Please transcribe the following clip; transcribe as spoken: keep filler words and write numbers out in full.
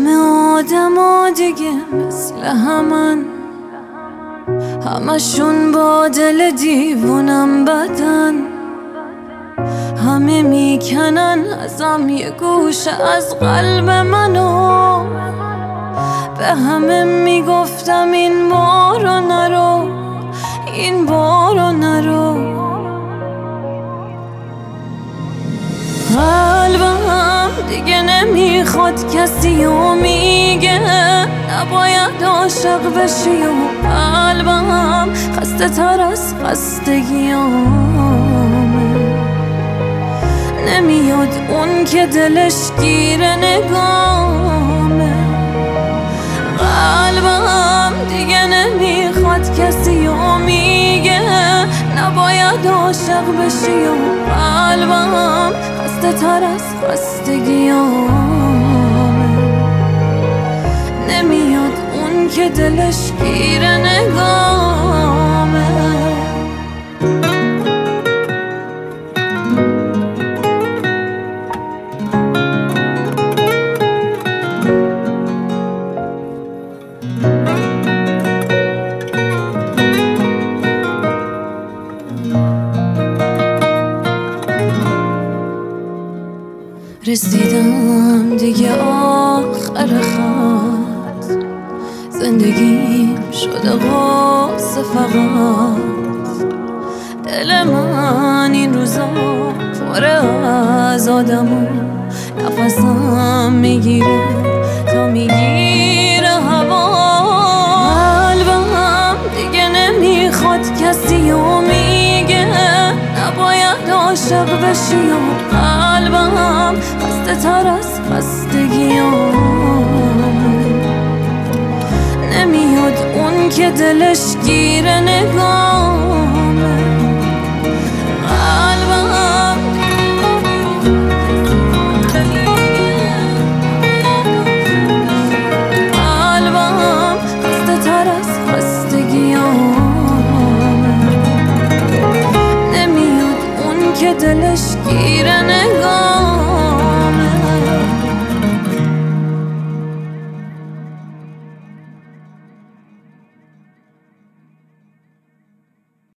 همه آدم دیگه مثل همن، همشون با دل دیوونم بدن، همه میکنن ازم یه گوشه از قلب منو. به همه میگفتم این بارو نرو، این بارو نرو. قلبم دیگه نمیخواد کسی و میگه نباید عاشق بشی، و قلبم خسته تر از خستگیامه. نمیاد اون که دلش گیر نگامه. قلبم دیگه نمیخواد کسی و میگه نباید عاشق بشی، و قلبم خسته تر از خستگیامه. نمیاد اون که دلش گیر نگامه. رسیدم دیگه آخر خط، زندگیم شده قصه فقط. دل من این روزا پره از آدمو، نفسم میگیره تا میگیره هوا. قلبم دیگه نمیخواد کسی و میگه نباید عاشق بشی، و قلبم خسته تر از خستگیام. نمیاد اون که دلش گیر نگامه. قلبم قلبم خسته تر از خستگیام. نمیاد اون که دلش گیر نگامه.